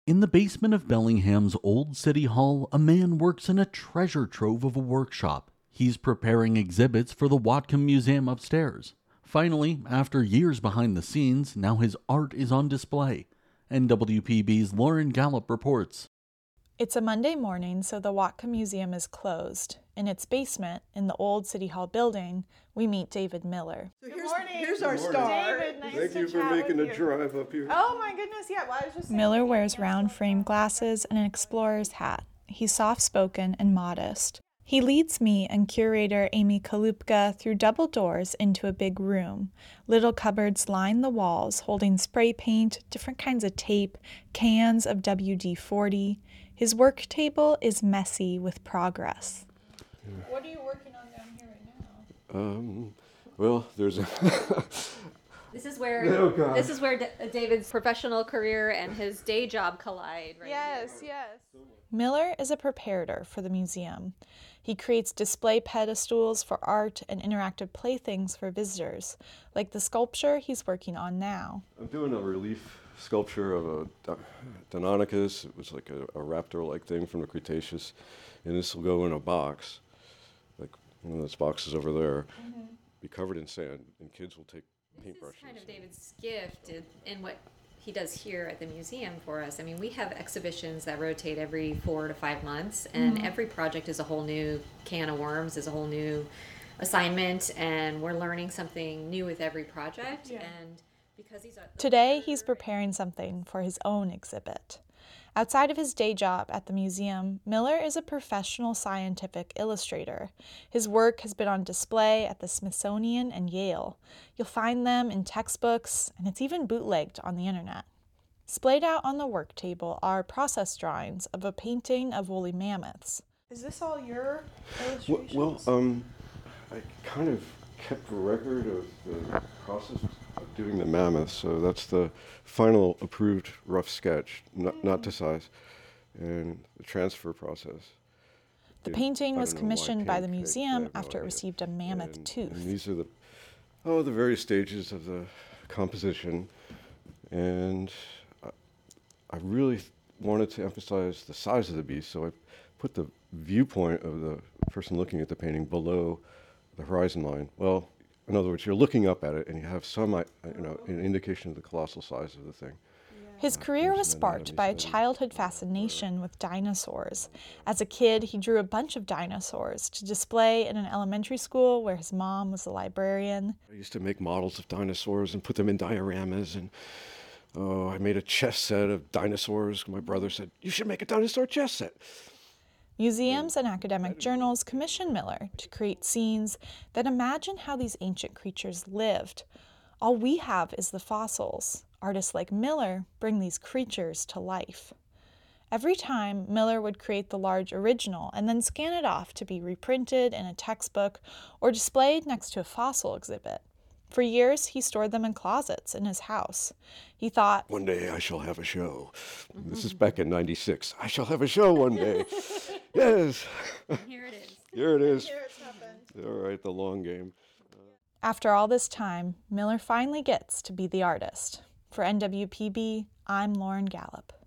In the basement of Bellingham's old city hall, a man works in a treasure trove of a workshop. He's preparing exhibits for the Whatcom Museum upstairs. Finally, after years behind the scenes, now his art is on display. NWPB's Lauren Gallup reports. It's a Monday morning, so the Whatcom Museum is closed. In its basement, in the old City Hall building, we meet David Miller. So here's our star. David, nice Thank to you for chat making with the you. drive up here. Oh my goodness, yeah. Well, I was just saying, Miller looking wears at round frame glasses and an explorer's hat. He's soft-spoken and modest. He leads me and curator Amy Kalupka through double doors into a big room. Little cupboards line the walls, holding spray paint, different kinds of tape, cans of WD-40. His work table is messy with progress. What are you working on down here right now? Well, there's a This is where Oh, God. David's professional career and his day job collide, right? Yes. Miller is a preparator for the museum. He creates display pedestals for art and interactive playthings for visitors, like the sculpture he's working on now. I'm doing a relief sculpture of a Deinonychus. It was like a raptor-like thing from the Cretaceous, and this will go in a box, like one of those boxes over there, be covered in sand, and kids will take paintbrushes. This is kind of David's gift in what he does here at the museum for us. I mean, we have exhibitions that rotate every 4 to 5 months, and every project is a whole new can of worms, is a whole new assignment, and we're learning something new with every project. Yeah. And because Today, he's preparing something for his own exhibit. Outside of his day job at the museum, Miller is a professional scientific illustrator. His work has been on display at the Smithsonian and Yale. You'll find them in textbooks, and it's even bootlegged on the internet. Splayed out on the work table are process drawings of a painting of woolly mammoths. Is this all your Well, illustrations? I kind of kept a record of the process of doing the mammoth, so that's the final approved rough sketch, not to size, and the transfer process. The Yeah, painting I was don't know why commissioned by the pink, I museum have no after it idea. received a mammoth And tooth. these are the various stages of the composition, and I really wanted to emphasize the size of the beast, so I put the viewpoint of the person looking at the painting below the horizon line. Well, in other words, you're looking up at it, and you have some, an indication of the colossal size of the thing. His career There's was an sparked by a anatomy study. childhood fascination with dinosaurs. As a kid, he drew a bunch of dinosaurs to display in an elementary school where his mom was a librarian. I used to make models of dinosaurs and put them in dioramas, and I made a chess set of dinosaurs. My brother said, "You should make a dinosaur chess set." Museums and academic journals commissioned Miller to create scenes that imagine how these ancient creatures lived. All we have is the fossils. Artists like Miller bring these creatures to life. Every time, Miller would create the large original and then scan it off to be reprinted in a textbook or displayed next to a fossil exhibit. For years, he stored them in closets in his house. He thought, One day I shall have a show. This is back in '96. I shall have a show one day. Yes. here it is. Here it is. Here it's happened. All right, the long game. after all this time, Miller finally gets to be the artist. For NWPB, I'm Lauren Gallup.